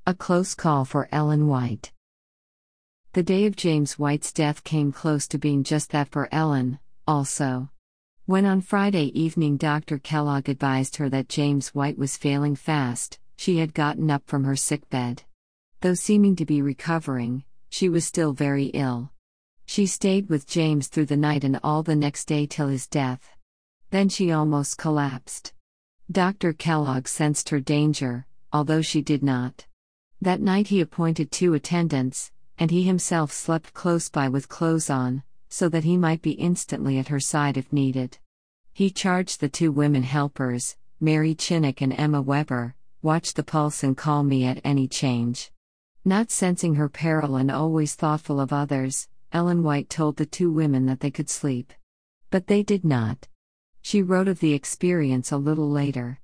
A close call for Ellen White. The day of James White's death came close to being just that for Ellen, also. When on Friday evening Dr. Kellogg advised her that James White was failing fast, she had gotten up from her sickbed. Though seeming to be recovering, she was still very ill. She stayed with James through the night and all the next day till his death. Then she almost collapsed. Dr. Kellogg sensed her danger, although she did not. That night he appointed 2 attendants, and he himself slept close by with clothes on, so that he might be instantly at her side if needed. He charged the 2 women helpers, Mary Chinnock and Emma Weber, watch the pulse and call me at any change. Not sensing her peril and always thoughtful of others, Ellen White told the 2 women that they could sleep. But they did not. She wrote of the experience a little later.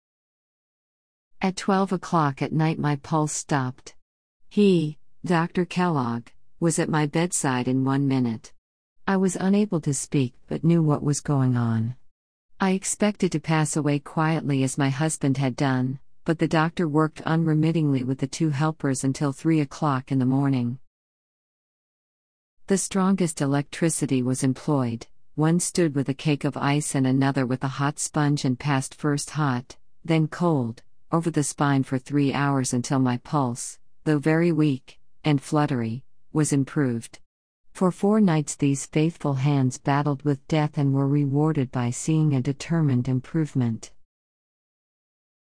At 12 o'clock at night my pulse stopped. He, Dr. Kellogg, was at my bedside in 1 minute. I was unable to speak but knew what was going on. I expected to pass away quietly as my husband had done, but the doctor worked unremittingly with the 2 helpers until 3 o'clock in the morning. The strongest electricity was employed. One stood with a cake of ice and another with a hot sponge and passed first hot, then cold, over the spine for 3 hours until my pulse, though very weak and fluttery, was improved. For 4 nights these faithful hands battled with death and were rewarded by seeing a determined improvement.